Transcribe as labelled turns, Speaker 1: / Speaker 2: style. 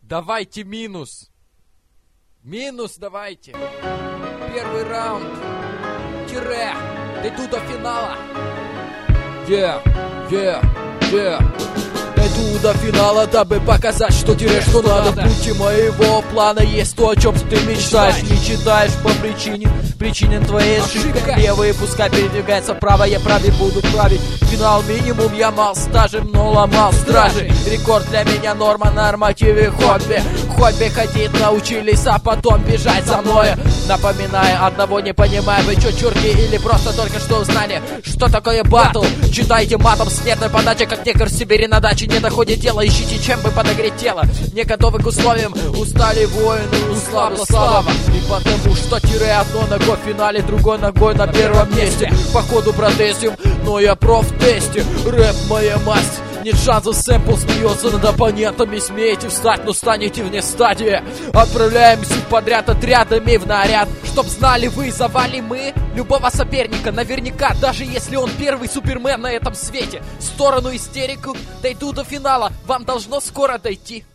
Speaker 1: Давайте минус. Минус давайте. Первый раунд. Тире. Дойду до финала. Дойду до финала, дабы показать, что тире, что надо. В пути моего плана есть то, о чем ты мечтаешь. Не читаешь по причине твоей ошибки. Левые пускай передвигается вправо, я правее буду править. Финал минимум, я мал стажем, но ломал стражи. Рекорд для меня норма, нормативе хобби. Хобби ходить научились, а потом бежать за мной. Напоминая, одного не понимаю, вы чё, чурки, или просто только что узнали, что такое батл? Читайте матом с нервной подачей, как негр в Сибири на даче. Не доходит дело, ищите, чем бы подогреть тело. Не готовы к условиям, устали воины, услабла слава. И потому что тире одной ногой в финале, другой ногой на первом месте. Походу протестим, но я проф в тесте. Рэп моя масть. Нет шансов, сэмпл смеется над оппонентами. Смеете встать, но станете вне стадии. Отправляемся подряд отрядами в наряд. Чтоб знали вы, завалим мы любого соперника. Наверняка, даже если он первый супермен на этом свете. В сторону истерику, дойду до финала. Вам должно скоро дойти.